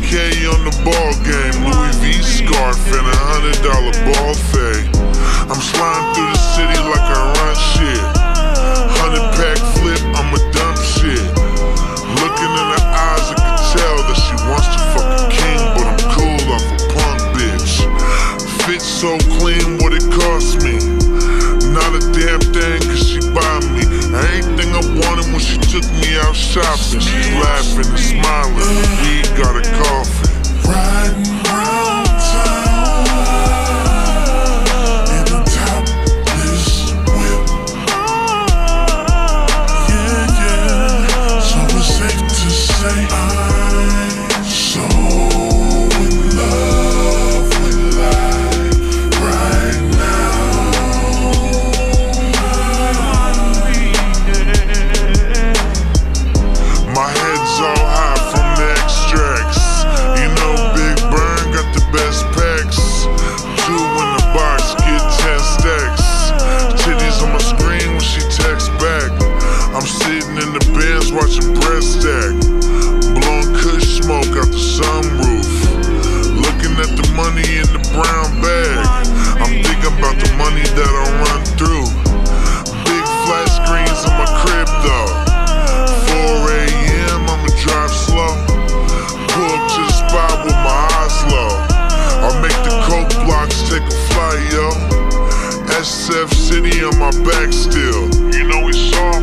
K on the ball game, Louis V scarf and $100 ball fade. I'm sliding through the city like I run shit. 100-pack flip, I'm a dumb shit. Looking in her eyes, I can tell that she wants to fuck a king, but I'm cool off a punk bitch. Fit so clean, what it cost me? Not a damn thing, cause she buy me everything I wanted when she took me out shopping. She's laughing and smiling, we got a coffin. Riding round town in a topless whip. Yeah, yeah. So it's safe to say I'm so in love with life right now. My head's all high from the extracts. You know Big Burn got the best packs. 2 in the box, get 10 stacks. Titties on my screen when she texts back. I'm sitting in the Benz watching breast stack. Blowing kush smoke out the sunroof. Looking at the money in the brown bag. I'm thinking about the money that I run through. Big flat screens in my crib though. 4 a.m. I'ma drive slow. Pull up to the spot with my eyes low. I'll make the coke blocks take a flight, yo. SF City on my back still. You know we saw